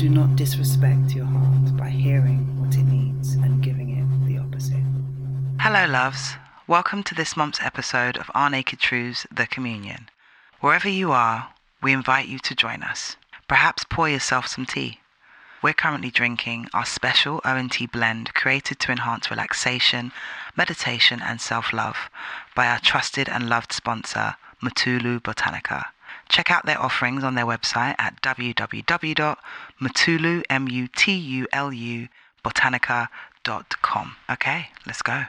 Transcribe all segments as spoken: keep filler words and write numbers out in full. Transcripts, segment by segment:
do not disrespect your heart by hearing what it needs and giving it the opposite. Hello, loves. Welcome to this month's episode of Our Naked Truths, The Communion. Wherever you are, we invite you to join us. Perhaps pour yourself some tea. We're currently drinking our special O and T blend created to enhance relaxation, meditation and self-love by our trusted and loved sponsor, Mutulu Botanica. Check out their offerings on their website at w w w dot mutulu botanica dot com. Okay, let's go.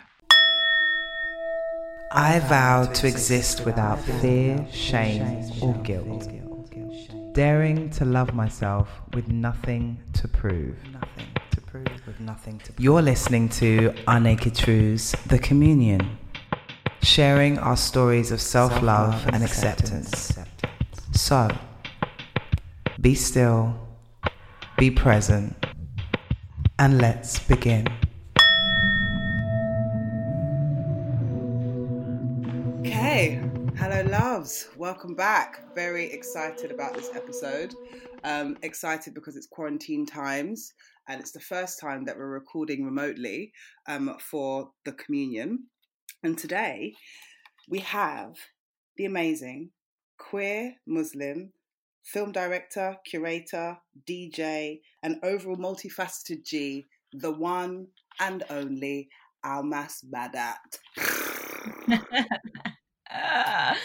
I vow to exist without fear, shame, or guilt, daring to love myself with nothing to prove. Nothing to prove with nothing to prove. You're listening to Our Naked Truths, The Communion, sharing our stories of self-love and acceptance. So, be still, be present, and let's begin. Okay, hello loves, welcome back. Very excited about this episode. Um, excited because it's quarantine times and it's the first time that we're recording remotely um, for the communion. And today we have the amazing queer Muslim film director, curator, D J, and overall multifaceted G, the one and only Almas Badat. Ah.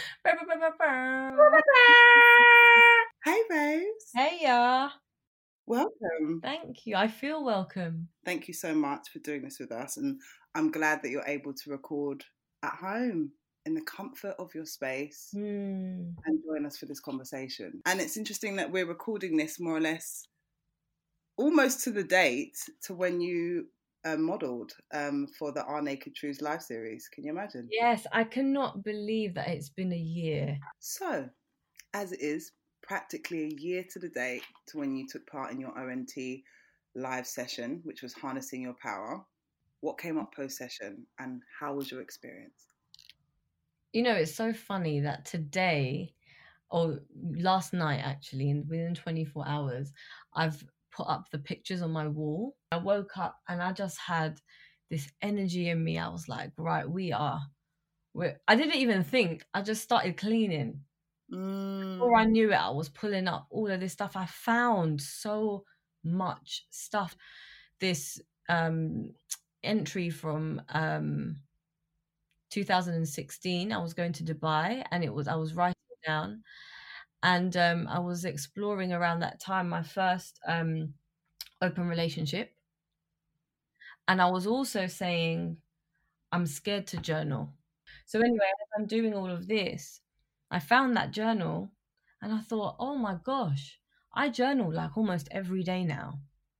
Hey, babes. Hey, yeah. Welcome. Thank you. I feel welcome. Thank you so much for doing this with us. And I'm glad that you're able to record at home in the comfort of your space Mm. and join us for this conversation. And it's interesting that we're recording this more or less almost to the date to when you uh, modelled um, for the Our Naked Truths live series. Can you imagine? Yes, I cannot believe that it's been a year. So, as it is, practically a year to the date to when you took part in your O N T live session, which was Harnessing Your Power. What came up post-session and how was your experience? You know, it's so funny that today, or last night actually, and within twenty-four hours, I've put up the pictures on my wall. I woke up and I just had this energy in me. I was like, right, we are. We're, I didn't even think. I just started cleaning. Mm. Before I knew it, I was pulling up all of this stuff. I found so much stuff. This um, entry from um, two thousand sixteen, I was going to Dubai, and it was I was writing down, and um, I was exploring around that time my first um, open relationship, and I was also saying I'm scared to journal. So anyway, as I'm doing all of this, I found that journal. And I thought, oh my gosh, I journal like almost every day now.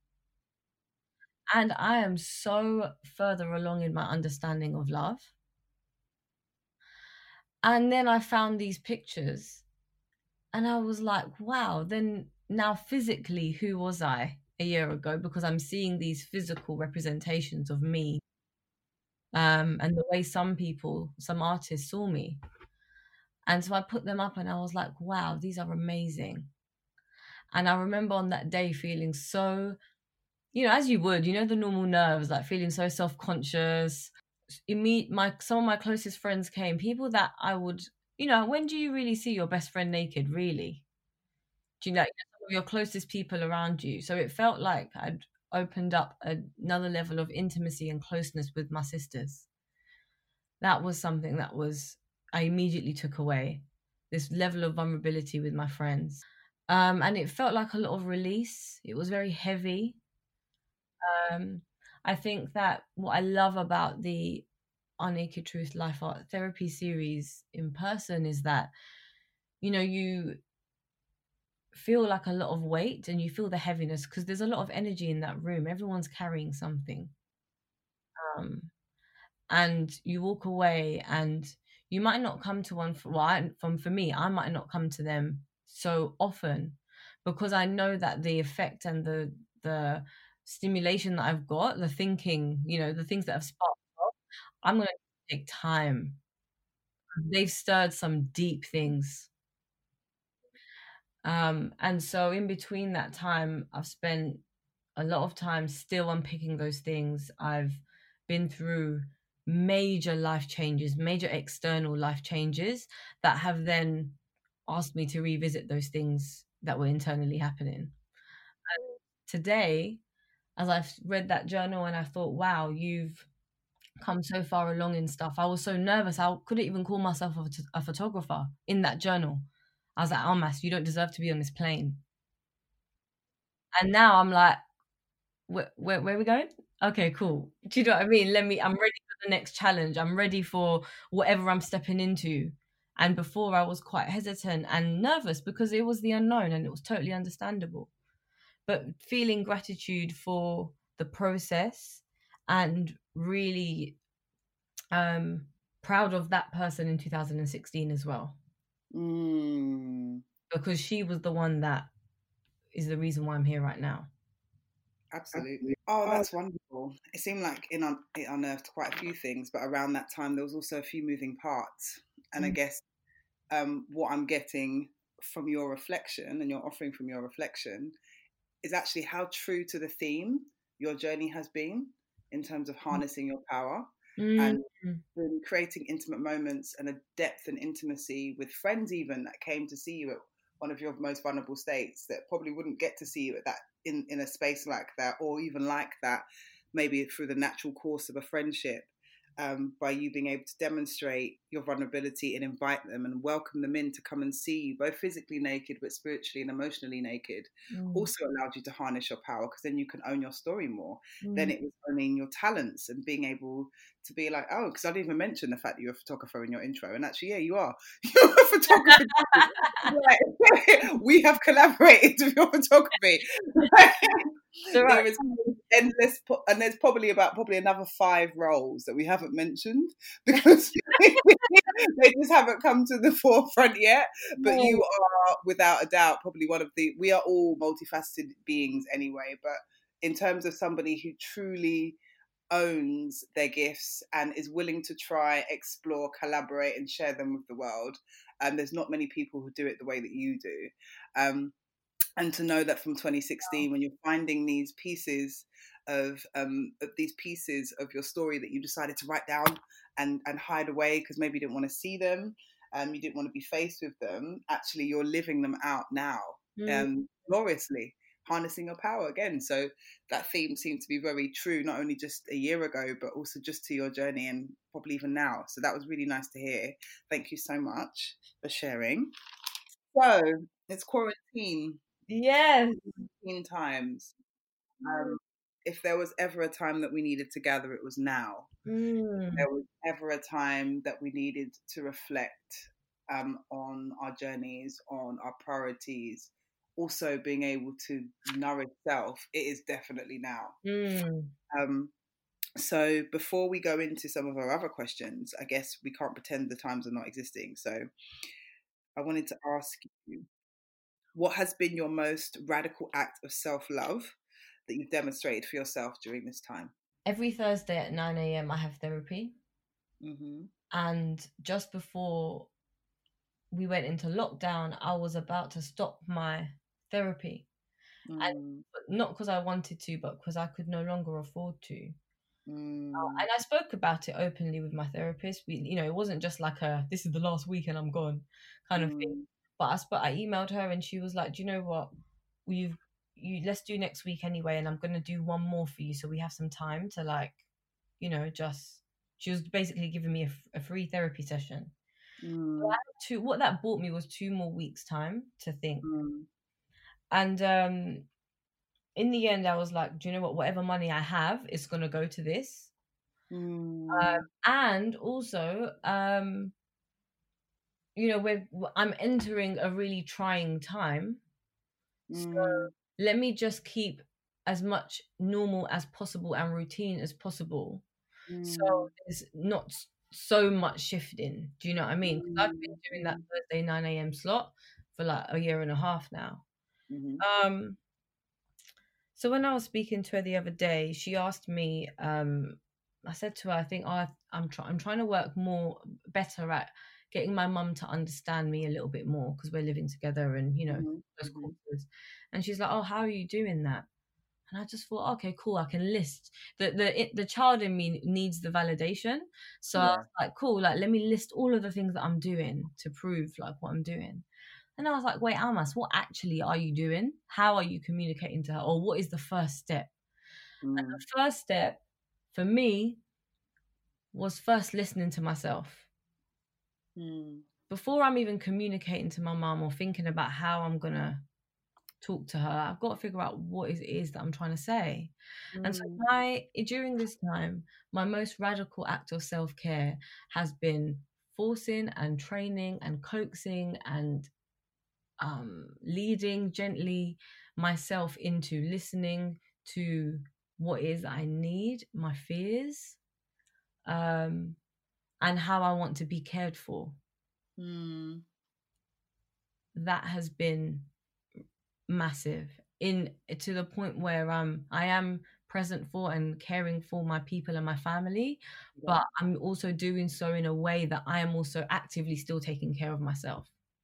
And I am so further along in my understanding of love. And then I found these pictures and I was like, wow, then now physically, who was I a year ago? Because I'm seeing these physical representations of me um, and the way some people, some artists saw me. And so I put them up and I was like, wow, these are amazing. And I remember on that day feeling so, you know, as you would, you know, the normal nerves, like feeling so self-conscious. Imme- my some of my closest friends came, people that I would, you know, when do you really see your best friend naked, really? Do you know, some of your closest people around you? So it felt like I'd opened up another level of intimacy and closeness with my sisters. That was something that was, I immediately took away, this level of vulnerability with my friends. Um, and it felt like a lot of release. It was very heavy. Um, I think that what I love about the Our Naked Truth Life Art Therapy series in person is that, you know, you feel like a lot of weight and you feel the heaviness because there's a lot of energy in that room. Everyone's carrying something. Um, and you walk away and you might not come to one for, well, I, from, for me, I might not come to them so often because I know that the effect and the the stimulation that I've got, the thinking, you know, the things that have sparked off, I'm going to take time. They've stirred some deep things. Um, and so in between that time, I've spent a lot of time still unpicking those things. I've been through major life changes, major external life changes that have then asked me to revisit those things that were internally happening. And today, as I've read that journal and I thought, wow, you've come so far along in stuff. I was so nervous. I couldn't even call myself a, a photographer in that journal. I was like, Almas, you don't deserve to be on this plane. And now I'm like, where, where, where are we going? Okay, cool. Do you know what I mean? Let me, I'm ready for the next challenge. I'm ready for whatever I'm stepping into. And before I was quite hesitant and nervous because it was the unknown and it was totally understandable. But feeling gratitude for the process and really um, proud of that person in two thousand sixteen as well. Mm. Because she was the one that is the reason why I'm here right now. Absolutely. Oh, that's wonderful. It seemed like it, un- it unearthed quite a few things, but around that time there was also a few moving parts. And mm. I guess um, what I'm getting from your reflection and you're offering from your reflection is actually how true to the theme your journey has been in terms of harnessing your power mm. and in creating intimate moments and a depth and intimacy with friends even that came to see you at one of your most vulnerable states that probably wouldn't get to see you at that in, in a space like that or even like that, maybe through the natural course of a friendship. Um, by you being able to demonstrate your vulnerability and invite them and welcome them in to come and see you, both physically naked, but spiritually and emotionally naked, mm. also allowed you to harness your power because then you can own your story more. Mm. Then it was owning your talents and being able to be like, oh, because I didn't even mention the fact that you're a photographer in your intro. And actually, yeah, you are. You're a photographer. Like, we have collaborated with your photography. So right. There is endless, and there's probably about probably another five roles that we haven't mentioned because they just haven't come to the forefront yet. But no. You are, without a doubt, probably one of the. We are all multifaceted beings anyway. But in terms of somebody who truly owns their gifts and is willing to try, explore, collaborate, and share them with the world, and there's not many people who do it the way that you do. Um, And to know that from twenty sixteen, when you're finding these pieces of, um, of these pieces of your story that you decided to write down and, and hide away because maybe you didn't want to see them, um, you didn't want to be faced with them, actually you're living them out now, mm. um, gloriously, harnessing your power again. So that theme seemed to be very true, not only just a year ago, but also just to your journey and probably even now. So that was really nice to hear. Thank you so much for sharing. So it's quarantine. Yes. In times. Um, if there was ever a time that we needed to gather, it was now. Mm. If there was ever a time that we needed to reflect um, on our journeys, on our priorities, also being able to nourish self, it is definitely now. Mm. Um, so before we go into some of our other questions, I guess we can't pretend the times are not existing. So I wanted to ask you, what has been your most radical act of self-love that you've demonstrated for yourself during this time? Every Thursday at nine a.m. I have therapy. Mm-hmm. And just before we went into lockdown, I was about to stop my therapy. Mm. And not because I wanted to, but because I could no longer afford to. Mm. Uh, and I spoke about it openly with my therapist. We, you know, it wasn't just like a, this is the last week and I'm gone kind of mm. thing. But I, sp- I emailed her and she was like, do you know what? We've, you, let's do next week anyway. And I'm going to do one more for you. So we have some time to like, you know, just, she was basically giving me a, a free therapy session. Mm. So I had two, what that bought me was two more weeks time to think. Mm. And um, in the end, I was like, do you know what? Whatever money I have is going to go to this. Mm. Um, and also, um, you know, we're, I'm entering a really trying time. Mm. So let me just keep as much normal as possible and routine as possible. Mm. So there's not so much shifting. Do you know what I mean? Because I've been doing that Thursday nine a.m. slot for like a year and a half now. Mm-hmm. Um, so when I was speaking to her the other day, she asked me, um, I said to her, I think oh, I'm, try- I'm trying to work more, better at getting my mum to understand me a little bit more because we're living together and, you know, Mm-hmm. close Mm-hmm. quarters. And she's like, oh, how are you doing that? And I just thought, okay, cool, I can list. The the it, the child in me needs the validation. So I Yeah. was like, cool, like let me list all of the things that I'm doing to prove like what I'm doing. And I was like, wait, Almas, what actually are you doing? How are you communicating to her? Or what is the first step? Mm. And the first step for me was first listening to myself. Mm. Before I'm even communicating to my mum or thinking about how I'm going to talk to her, I've got to figure out what it is that I'm trying to say. Mm. And so my during this time, my most radical act of self-care has been forcing and training and coaxing and um, leading gently myself into listening to what it is I need, my fears, um, and how I want to be cared for. Mm. That has been massive in to the point where um I am present for and caring for my people and my family, Yeah. but I'm also doing so in a way that I am also actively still taking care of myself.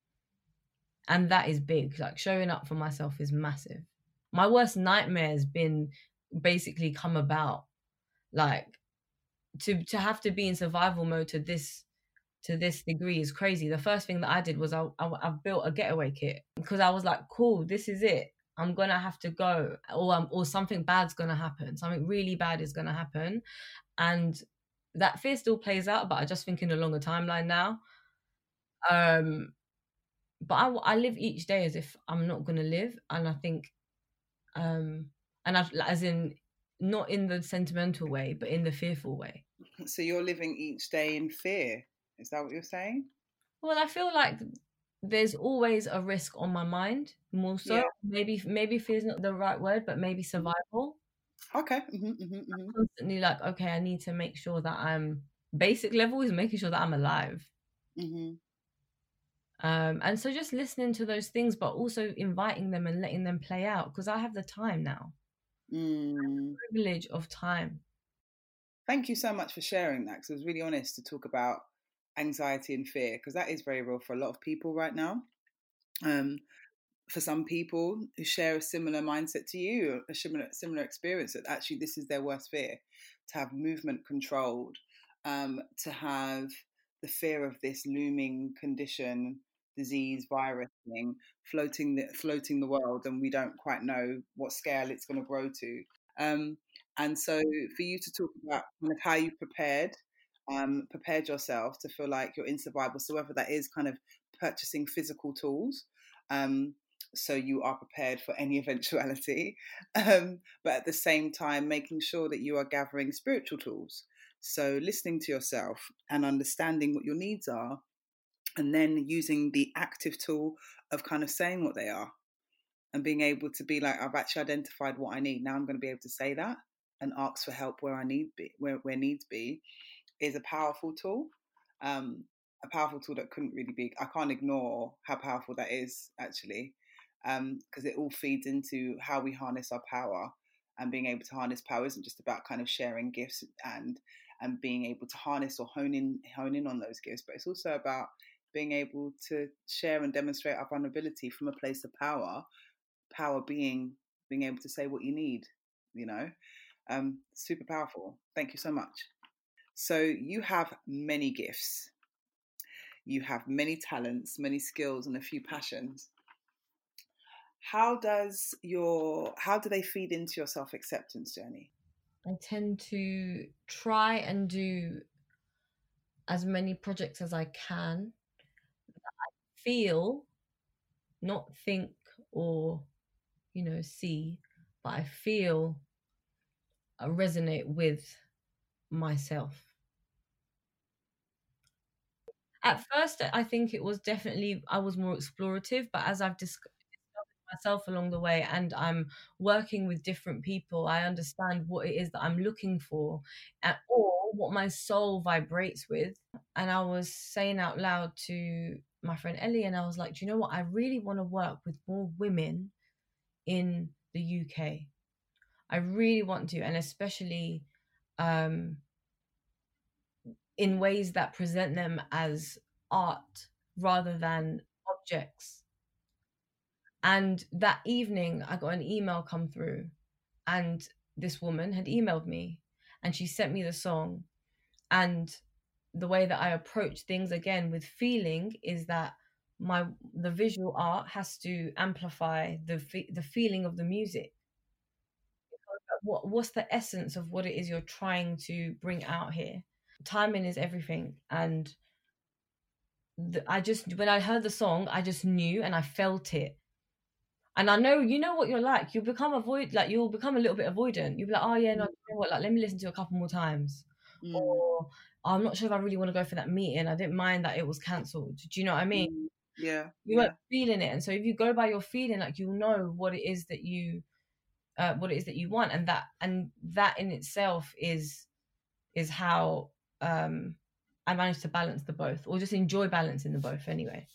And that is big. Like showing up for myself is massive. My worst nightmare has been basically come about like to to have to be in survival mode to this to this degree is crazy. The first thing that I did was I, I I've built a getaway kit because I was like, cool, this is it. I'm gonna have to go, or um, or something bad's gonna happen. Something really bad is gonna happen, and that fear still plays out. But I just think in a longer timeline now. Um, but I I live each day as if I'm not gonna live, and I think, um, and I've as in not in the sentimental way, but in the fearful way. So you're living each day in fear. Is that what you're saying? Well, I feel like there's always a risk on my mind, more so. Yeah. Maybe maybe fear is not the right word, but maybe survival. Okay. Mm-hmm, mm-hmm, mm-hmm. Constantly like, okay, I need to make sure that I'm basic level is making sure that I'm alive. Mm-hmm. Um, and so just listening to those things, but also inviting them and letting them play out because I have the time now. Mm. The privilege of time. Thank you so much for sharing that, because I was really honest to talk about anxiety and fear, because that is very real for a lot of people right now. Um, for some people who share a similar mindset to you, a similar similar experience, that actually this is their worst fear, to have movement controlled, um, to have the fear of this looming condition, disease, virus thing floating the floating the world, and we don't quite know what scale it's going to grow to. Um, and so, for you to talk about kind of how you've prepared, um, prepared yourself to feel like you're in survival, so whether that is kind of purchasing physical tools, um, so you are prepared for any eventuality, um, but at the same time making sure that you are gathering spiritual tools. So listening to yourself and understanding what your needs are, and then using the active tool of kind of saying what they are and being able to be like, I've actually identified what I need. Now I'm going to be able to say that and ask for help where I need be, where, where needs be, is a powerful tool. Um, a powerful tool that couldn't really be, I can't ignore how powerful that is actually, because um, it all feeds into how we harness our power. And being able to harness power isn't just about kind of sharing gifts and and being able to harness or hone in hone in on those gifts, but it's also about being able to share and demonstrate our vulnerability from a place of power. Power being being able to say what you need, you know, um, super powerful. Thank you so much. So you have many gifts, you have many talents, many skills, and a few passions. How does your how do they feed into your self-acceptance journey? I tend to try and do as many projects as I can that I feel, not think or, you know, see, but I feel I resonate with myself. At first, I think it was definitely, I was more explorative, but as I've discovered myself along the way and I'm working with different people, I understand what it is that I'm looking for and, or what my soul vibrates with. And I was saying out loud to my friend Ellie, and I was like, do you know what? I really want to work with more women in the U K. I really want to, and especially um, in ways that present them as art rather than objects. And that evening, I got an email come through, and this woman had emailed me, and she sent me the song. And the way that I approach things again with feeling is that my the visual art has to amplify the fe- the feeling of the music. What what's the essence of what it is you're trying to bring out here? Timing is everything, and the, I just when I heard the song, I just knew and I felt it. And I know, you know what you're like. You'll become avoid, like you'll become a little bit avoidant. You'll be like, oh yeah, no, you know what? Like, let me listen to it a couple more times. Mm. Or I'm not sure if I really want to go for that meeting. I didn't mind that it was cancelled. Do you know what I mean? Mm. Yeah. You yeah. weren't feeling it, and so if you go by your feeling, like you'll know what it is that you, uh, what it is that you want, and that and that in itself is is how um I managed to balance the both, or just enjoy balancing the both anyway.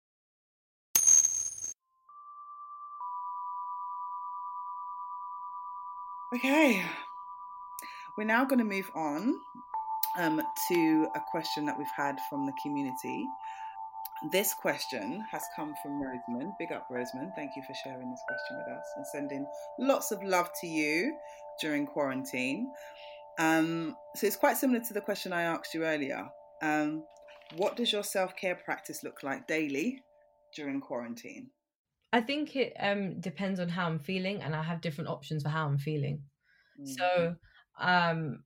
Okay, we're now going to move on um, to a question that we've had from the community. This question has come from Rosamond. Big up, Rosamond. Thank you for sharing this question with us and sending lots of love to you during quarantine. Um, so it's quite similar to the question I asked you earlier. Um, what does your self-care practice look like daily during quarantine? I think it um depends on how I'm feeling, and I have different options for how I'm feeling. Mm. So um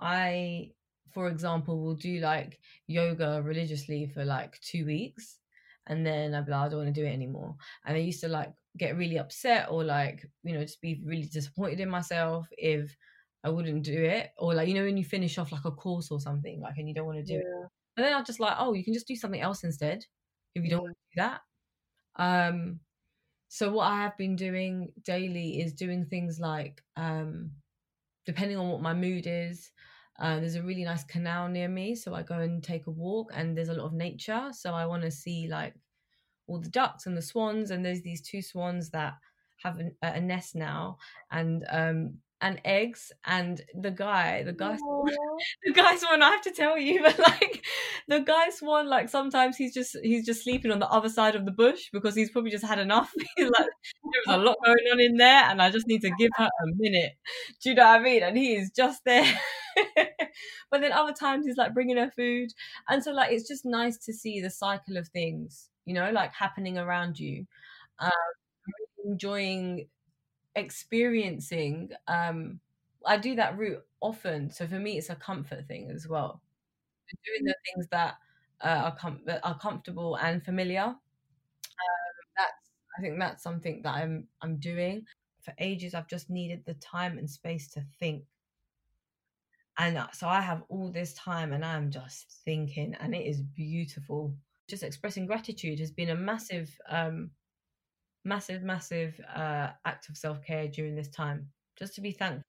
I, for example, will do like yoga religiously for like two weeks, and then I'll be like, I don't want to do it anymore. And I used to like get really upset, or like, you know, just be really disappointed in myself if I wouldn't do it, or like, you know, when you finish off like a course or something, like, and you don't want to do it, but then I'm just like, oh, you can just do something else instead if you don't Mm. want to do that. um So what I have been doing daily is doing things like, um, depending on what my mood is, uh, there's a really nice canal near me, so I go and take a walk, and there's a lot of nature. So I want to see like all the ducks and the swans, and there's these two swans that have an, a nest now, and um and eggs, and the guy, the guy, the guy swan. I have to tell you, but like the guy swan, like sometimes he's just he's just sleeping on the other side of the bush because he's probably just had enough. He's like, there's a lot going on in there, and I just need to give her a minute. Do you know what I mean? And he is just there. But then other times he's like bringing her food, and so like it's just nice to see the cycle of things, you know, like happening around you. Um, really enjoying experiencing. Um, I do that route often, so for me, it's a comfort thing as well. Doing the things that uh, are com- that are comfortable and familiar. Um, that's I think that's something that I'm I'm doing. For ages, I've just needed the time and space to think. And uh, so I have all this time and I'm just thinking, and it is beautiful. Just expressing gratitude has been a massive, um, massive, massive uh, act of self care during this time. Just to be thankful,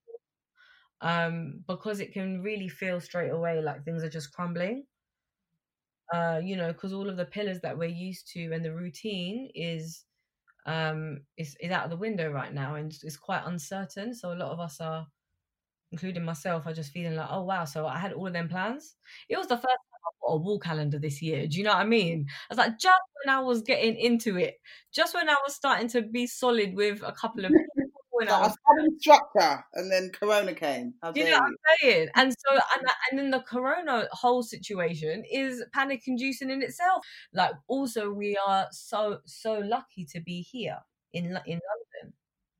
um, because it can really feel straight away like things are just crumbling. Uh, you know, because all of the pillars that we're used to and the routine is um is, is out of the window right now, and it's quite uncertain. So a lot of us are, including myself, are just feeling like, oh wow, so I had all of them plans. It was the first time I bought a wall calendar this year. Do you know what I mean? I was like, just when I was getting into it, just when I was starting to be solid with a couple of people, when So I I was, had a structure, and then Corona came. How you know dare what you? I'm saying? And so, and, and then the corona whole situation is panic inducing in itself. Like, also, we are so, so lucky to be here in, Lo- in London.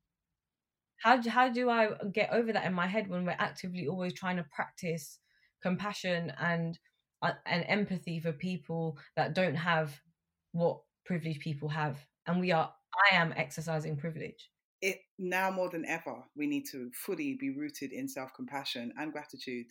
How do, how do I get over that in my head when we're actively always trying to practice compassion and uh, and empathy for people that don't have what privileged people have, and we are I am exercising privilege. It now more than ever, we need to fully be rooted in self-compassion and gratitude.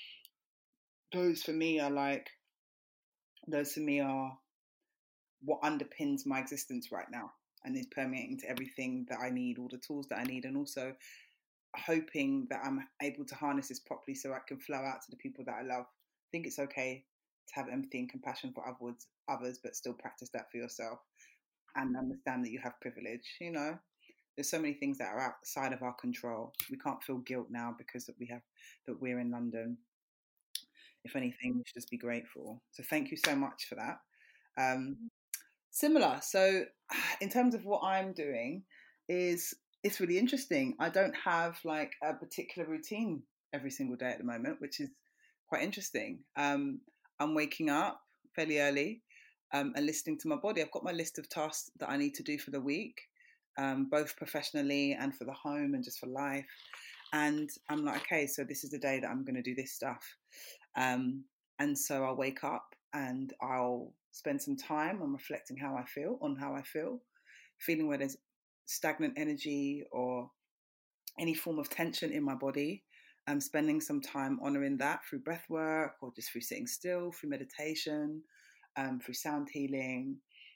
Those for me are like, those for me are what underpins my existence right now, and is permeating to everything that I need, all the tools that I need, and also hoping that I'm able to harness this properly so I can flow out to the people that I love. I think it's okay to have empathy and compassion for others, others, but still practice that for yourself and understand that you have privilege. You know, there's so many things that are outside of our control. We can't feel guilt now because that we have that we're in London. if anything, we should just be grateful. So thank you so much for that. Um, similar. So in terms of what I'm doing is, it's really interesting. I don't have like a particular routine every single day at the moment, which is quite interesting. Um, I'm waking up fairly early um, and listening to my body. I've got my list of tasks that I need to do for the week, um, both professionally and for the home and just for life. And I'm like, okay, so this is the day that I'm going to do this stuff. Um, and so I'll wake up and I'll spend some time on reflecting how I feel, on how I feel, feeling where there's stagnant energy or any form of tension in my body. I'm spending some time honoring that through breath work or just through sitting still, through meditation, um, through sound healing.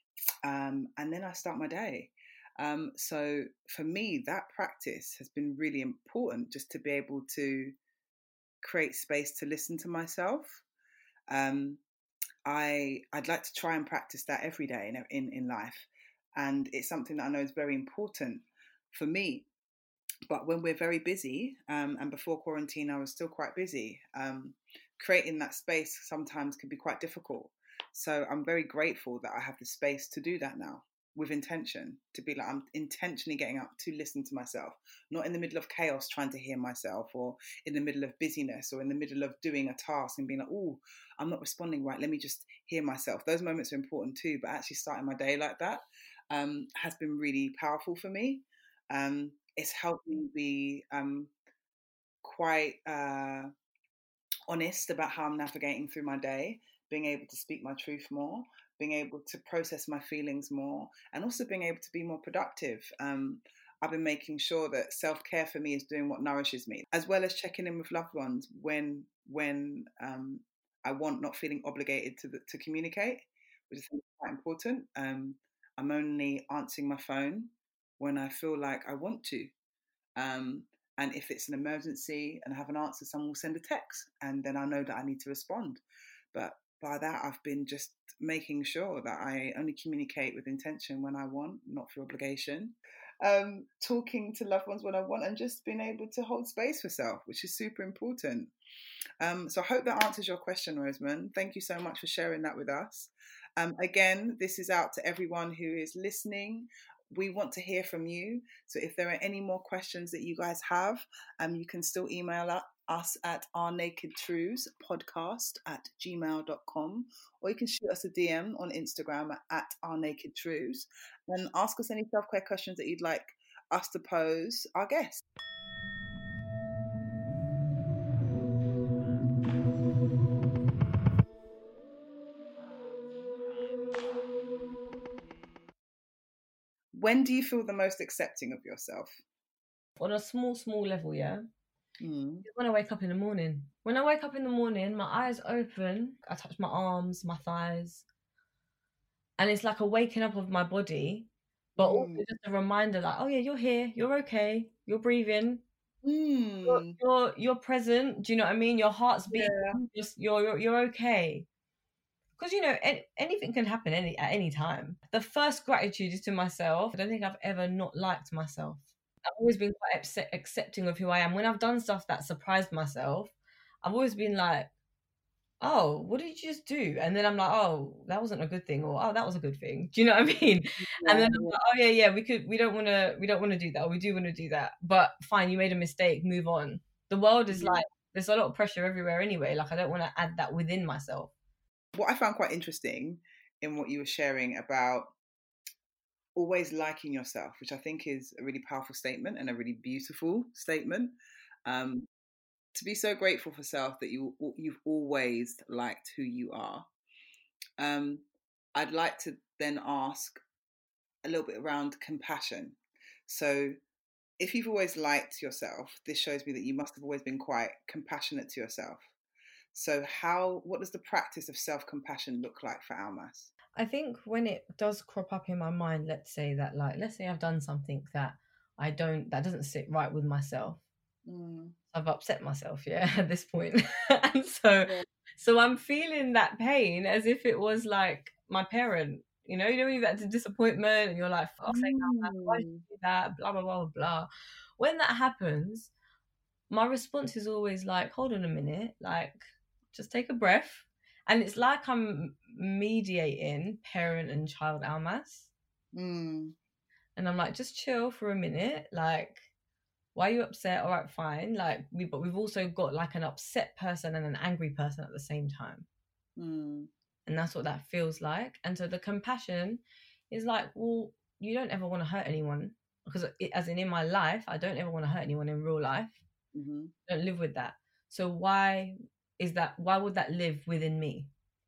Um, and then I start my day. Um, so for me, that practice has been really important, just to be able to create space to listen to myself. Um, I, I'd like to try and practice that every day in, in, in life. And it's something that I know is very important for me. But when we're very busy, um, and before quarantine, I was still quite busy, um, creating that space sometimes can be quite difficult. So I'm very grateful that I have the space to do that now with intention, to be like, I'm intentionally getting up to listen to myself, not in the middle of chaos trying to hear myself, or in the middle of busyness, or in the middle of doing a task and being like, oh, I'm not responding right, let me just hear myself. Those moments are important too, but actually starting my day like that um, has been really powerful for me. Um, it's helped me be um, quite uh, honest about how I'm navigating through my day, being able to speak my truth more, being able to process my feelings more, and also being able to be more productive. Um, I've been making sure that self-care for me is doing what nourishes me, as well as checking in with loved ones when when um, I want, not feeling obligated to the, to communicate, which is quite important. Um, I'm only answering my phone when I feel like I want to. Um, and if it's an emergency and I have an answer, someone will send a text, and then I know that I need to respond. But by that, I've been just making sure that I only communicate with intention when I want, not for obligation. Um, talking to loved ones when I want, and just being able to hold space for self, which is super important. Um, so I hope that answers your question, Rosamond. Thank you so much for sharing that with us. Um, again, this is out to everyone who is listening. We want to hear from you. So if there are any more questions that you guys have, um, you can still email us at our naked truths podcast at gmail dot com, or you can shoot us a D M on Instagram at our naked truths and ask us any self-care questions that you'd like us to pose our guests. When do you feel the most accepting of yourself? On a small, small level, yeah. Mm. When I wake up in the morning. When I wake up in the morning, my eyes open, I touch my arms, my thighs, and it's like a waking up of my body, but mm. also just a reminder like, oh yeah, you're here, you're okay, you're breathing, mm. you're, you're you're present. Do you know what I mean? Your heart's beating, yeah. just you're, you're you're okay. Because, you know, any, anything can happen any at any time. The first gratitude is to myself. I don't think I've ever not liked myself. I've always been quite upset, accepting of who I am. When I've done stuff that surprised myself, I've always been like, oh, what did you just do? And then I'm like, oh, that wasn't a good thing, or oh, that was a good thing. Do you know what I mean? Yeah, and then I'm like, oh yeah, yeah, we could, we don't want to, we don't want to do that, or we do want to do that. But fine, you made a mistake, move on. The world is like, there's a lot of pressure everywhere anyway. Like, I don't want to add that within myself. What I found quite interesting in what you were sharing about always liking yourself, which I think is a really powerful statement and a really beautiful statement. Um, to be so grateful for self that you, you've always liked who you are. Um, I'd like to then ask a little bit around compassion. So if you've always liked yourself, this shows me that you must have always been quite compassionate to yourself. So how, what does the practice of self-compassion look like for Almas? I think when it does crop up in my mind, let's say that, like, let's say I've done something that I don't, that doesn't sit right with myself. Mm. I've upset myself, yeah, at this point. And so, yeah. so I'm feeling that pain as if it was like my parent, you know, you know, you've had a disappointment and you're like, fuck's sake, why did you do that? Blah, blah, blah, blah. When that happens, my response is always like, hold on a minute, like, just take a breath. And it's like I'm mediating parent and child almas. Mm. And I'm like, just chill for a minute. Like, why are you upset? All right, fine. Like, we, but we've also got like an upset person and an angry person at the same time. Mm. And that's what that feels like. And so the compassion is like, well, you don't ever want to hurt anyone. Because it, as in in my life, I don't ever want to hurt anyone in real life. Mm-hmm. I don't live with that. So why is that? Why would that live within me?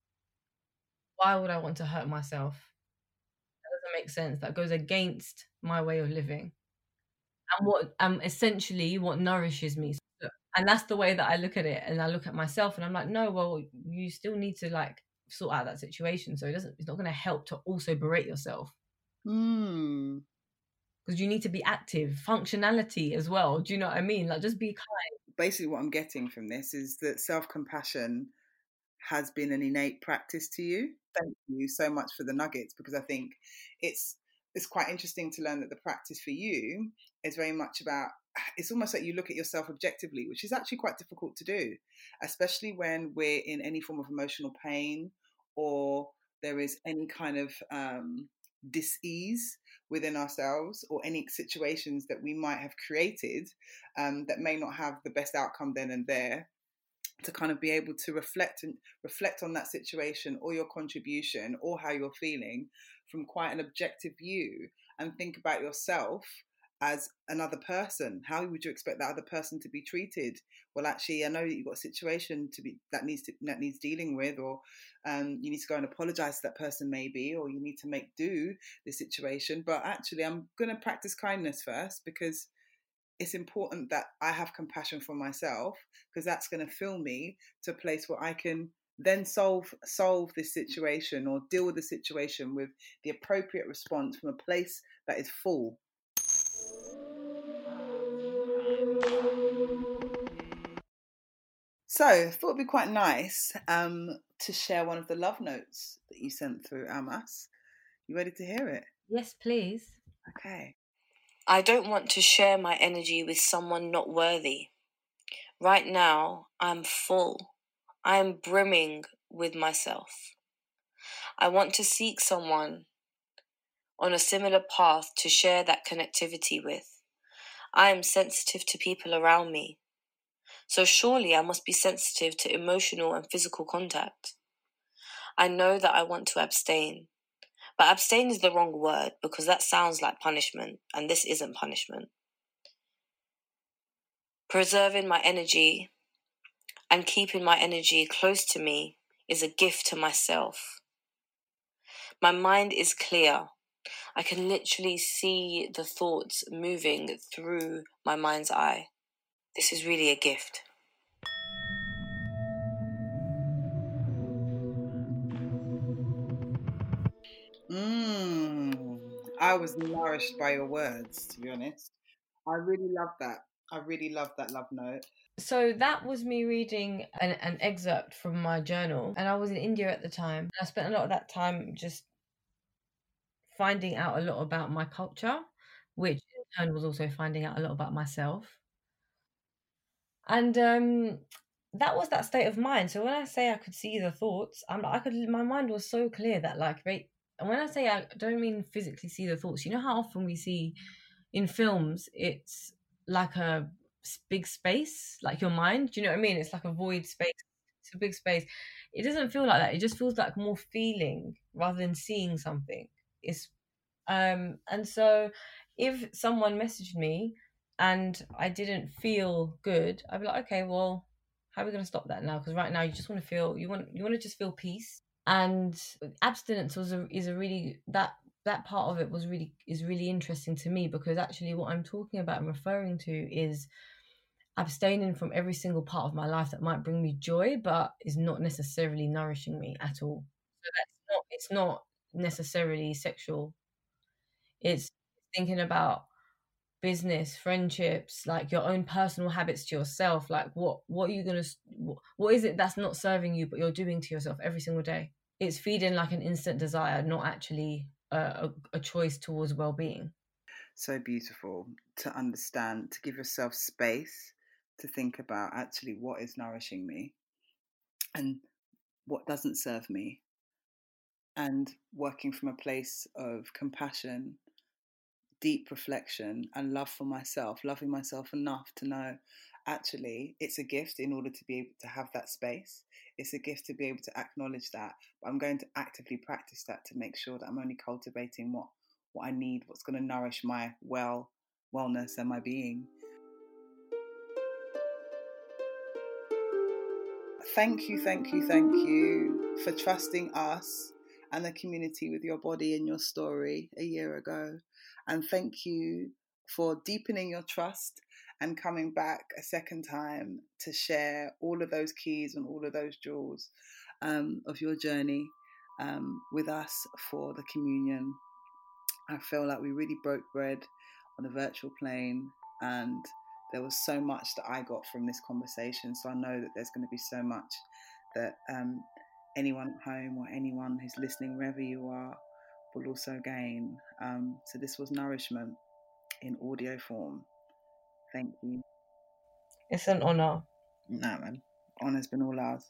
Why would I want to hurt myself? That doesn't make sense. That goes against my way of living. And what um essentially what nourishes me. So, and that's the way that I look at it. And I look at myself and I'm like, no, well, you still need to like sort out that situation. So it doesn't it's not gonna help to also berate yourself. Mm. Because you need to be active, functionality as well. Do you know what I mean? Like, just be kind. Basically, what I'm getting from this is that self-compassion has been an innate practice to you. Thank you so much for the nuggets, because I think it's it's quite interesting to learn that the practice for you is very much about, it's almost like you look at yourself objectively, which is actually quite difficult to do, especially when we're in any form of emotional pain or there is any kind of um, dis-ease within ourselves, or any situations that we might have created um, that may not have the best outcome then and there, to kind of be able to reflect and reflect on that situation or your contribution or how you're feeling from quite an objective view, and think about yourself as another person. How would you expect that other person to be treated? Well, actually, I know you've got a situation to be that needs to, that needs dealing with, or um, you need to go and apologize to that person maybe, or you need to make do this situation. But actually, I'm going to practice kindness first, because it's important that I have compassion for myself, because that's going to fill me to a place where I can then solve solve this situation or deal with the situation with the appropriate response from a place that is full. So I thought it'd be quite nice um, to share one of the love notes that you sent through, Almas. You ready to hear it? Yes, please. Okay. I don't want to share my energy with someone not worthy. Right now, I'm full. I am brimming with myself. I want to seek someone on a similar path to share that connectivity with. I am sensitive to people around me. So surely I must be sensitive to emotional and physical contact. I know that I want to abstain. But abstain is the wrong word, because that sounds like punishment, and this isn't punishment. Preserving my energy and keeping my energy close to me is a gift to myself. My mind is clear. I can literally see the thoughts moving through my mind's eye. This is really a gift. Mm, I was nourished by your words, to be honest. I really love that. I really love that love note. So that was me reading an, an excerpt from my journal, and I was in India at the time. I spent a lot of that time just finding out a lot about my culture, which in turn was also finding out a lot about myself. And um, that was that state of mind. So when I say I could see the thoughts, I'm I could. My mind was so clear that like, right. And when I say I don't mean physically see the thoughts. You know how often we see in films, it's like a big space, like your mind. Do you know what I mean? It's like a void space. It's a big space. It doesn't feel like that. It just feels like more feeling rather than seeing something. It's um, and so if someone messaged me and I didn't feel good, I'd be like, okay, well, how are we going to stop that now? Because right now you just want to feel, you want, you want to just feel peace. And abstinence was a, is a really, that, that part of it was really, is really interesting to me, because actually what I'm talking about and referring to is abstaining from every single part of my life that might bring me joy, but is not necessarily nourishing me at all. So that's not, it's not necessarily sexual. It's thinking about business, friendships, like your own personal habits to yourself. Like what, what are you going to, what, what is it that's not serving you, but you're doing to yourself every single day? It's feeding like an instant desire, not actually a, a, a choice towards well-being. So beautiful to understand, to give yourself space to think about actually what is nourishing me. and what doesn't serve me, and working from a place of compassion, deep reflection, and love for myself, loving myself enough to know actually it's a gift in order to be able to have that space. It's a gift to be able to acknowledge that, but I'm going to actively practice that to make sure that I'm only cultivating what what I need, what's going to nourish my well wellness and my being. Thank you, thank you, thank you for trusting us and the community with your body and your story a year ago. And thank you for deepening your trust and coming back a second time to share all of those keys and all of those jewels um, of your journey um, with us for the communion. I feel like we really broke bread on a virtual plane, and there was so much that I got from this conversation. So I know that there's going to be so much that um, anyone at home or anyone who's listening, wherever you are, will also gain. Um, so this was nourishment in audio form. Thank you. It's an honor. No, man. Honor's been all ours.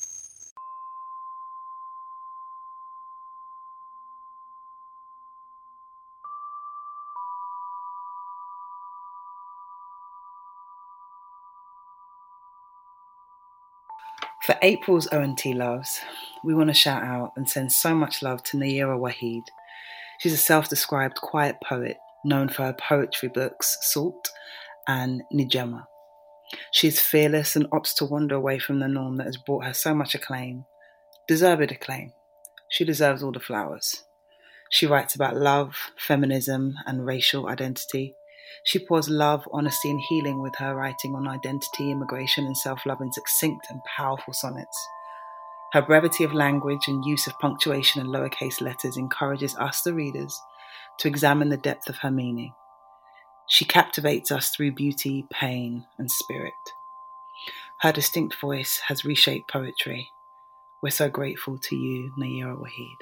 For April's O and T loves, we want to shout out and send so much love to Nayira Waheed. She's a self-described quiet poet known for her poetry books Salt and Nijema. She is fearless and opts to wander away from the norm that has brought her so much acclaim. Deserved acclaim. She deserves all the flowers. She writes about love, feminism, and racial identity. She pours love, honesty, and healing with her writing on identity, immigration, and self-love in succinct and powerful sonnets. Her brevity of language and use of punctuation and lowercase letters encourages us, the readers, to examine the depth of her meaning. She captivates us through beauty, pain, and spirit. Her distinct voice has reshaped poetry. We're so grateful to you, Nayira Waheed.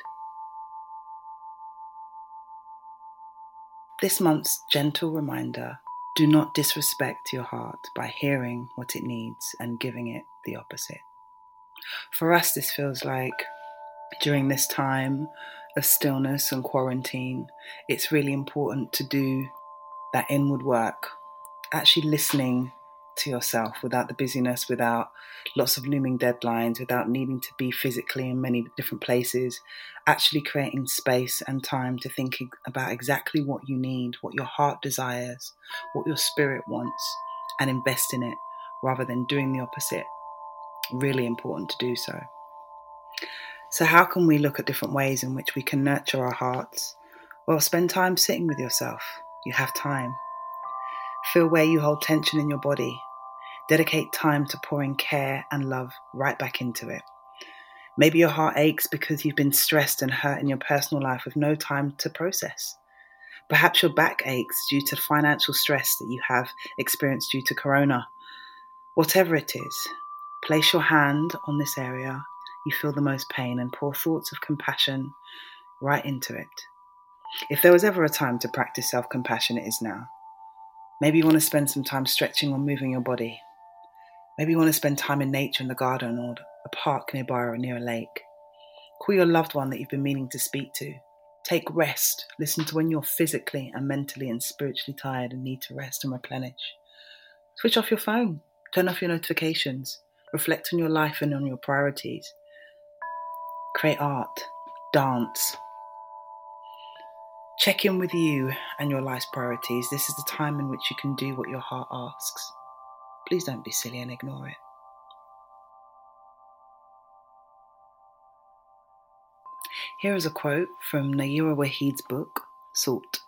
This month's gentle reminder: do not disrespect your heart by hearing what it needs and giving it the opposite. For us, this feels like during this time of stillness and quarantine, it's really important to do that inward work, actually listening to yourself without the busyness, without lots of looming deadlines, without needing to be physically in many different places, actually creating space and time to think about exactly what you need, what your heart desires, what your spirit wants, and invest in it rather than doing the opposite. Really important to do so. So how can we look at different ways in which we can nurture our hearts? Well, spend time sitting with yourself. You have time. Feel where you hold tension in your body. Dedicate time to pouring care and love right back into it. Maybe your heart aches because you've been stressed and hurt in your personal life with no time to process. Perhaps your back aches due to financial stress that you have experienced due to corona. Whatever it is, place your hand on this area you feel the most pain and pour thoughts of compassion right into it. If there was ever a time to practice self-compassion, it is now. Maybe you want to spend some time stretching or moving your body. Maybe you want to spend time in nature in the garden or a park nearby or near a lake. Call your loved one that you've been meaning to speak to. Take rest. Listen to when you're physically and mentally and spiritually tired and need to rest and replenish. Switch off your phone. Turn off your notifications. Reflect on your life and on your priorities. Create art. Dance. Check in with you and your life's priorities. This is the time in which you can do what your heart asks. Please don't be silly and ignore it. Here is a quote from Nayira Waheed's book, Salt.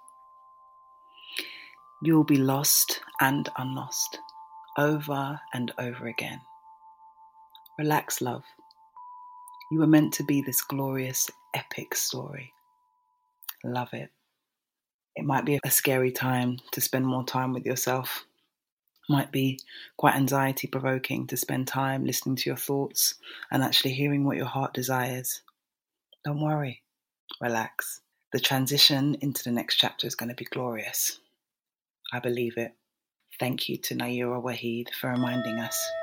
You will be lost and unlost, over and over again. Relax, love. You were meant to be this glorious, epic story. Love it. It might be a scary time to spend more time with yourself. Might be quite anxiety provoking to spend time listening to your thoughts and actually hearing what your heart desires. Don't worry, relax. The transition into the next chapter is going to be glorious. I believe it. Thank you to Nayira Waheed for reminding us.